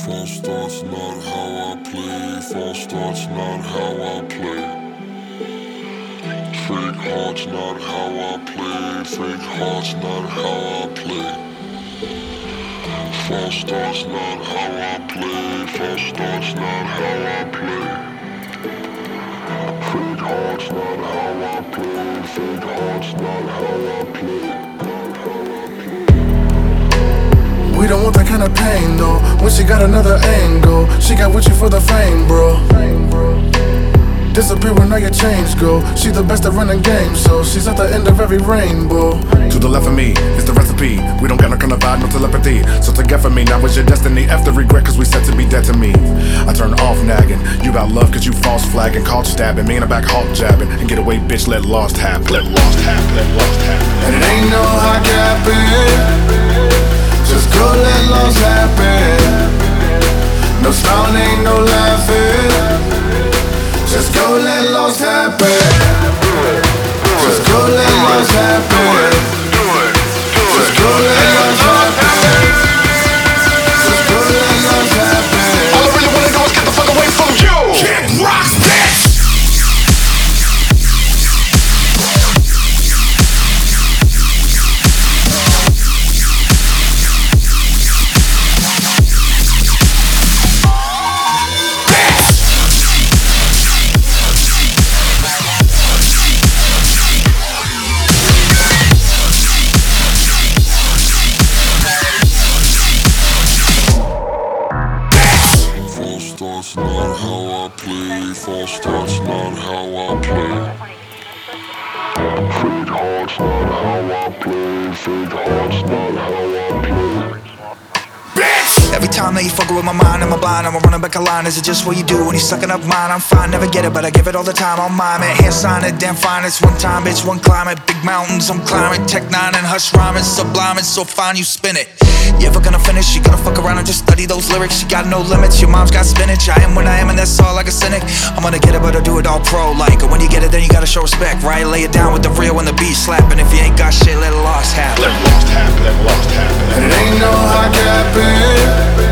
False starts not how I play. False starts not how I play. Fake hearts not how I play. Fake hearts not how I play. False starts not how I play. False starts not how I play. Fake hearts not how I play. Fake hearts not how I play. We don't want that kind of pain though. When she got another angle, she got with you for the fame, bro. Disappear when all your chains go. She the best at running games, so she's at the end of every rainbow. To the left of me is the recipe. We don't got no kind of vibe, no telepathy. So to get for me, now was your destiny. After regret, cause we said to be dead to me. I turn off nagging. You got love cause you false flagging. Caught stabbing, me in the back Hulk jabbing. And get away, bitch, let lost happen. Let lost happen, let lost happen. And it ain't no high capping. Just go let loss happen. No smiling, ain't no laughing. Just go let loss happen. Just go let loss happen. Just go let loss happen. Just go let loss happen. All I really wanna do is get the fuck away from you. Kid Rock's bitch. False starts not how I play. False starts not how I play. Fake hearts not how I play. Fake hearts not how I play. Every time that you fucking with my mind, I'm blind, I'm running back a line. Is it just what you do when you sucking up mine? I'm fine, never get it, but I give it all the time. On mine, man, hand sign it, damn fine. It's one time, bitch, one climate. Big mountains, I'm climbing. Tech 9 and hush rhyming, sublime, it's so fine, you spin it. You ever gonna finish? You gonna fuck around and just study those lyrics? You got no limits, your mom's got spinach. I am when I am, and that's all like a cynic. I'm gonna get it, but I do it all pro like. And when you get it, then you gotta show respect, right? Lay it down with the real when the beat slapping. If you ain't got shit, let it lost happen. Let lost happen, let lost happen. And it ain't no high capping.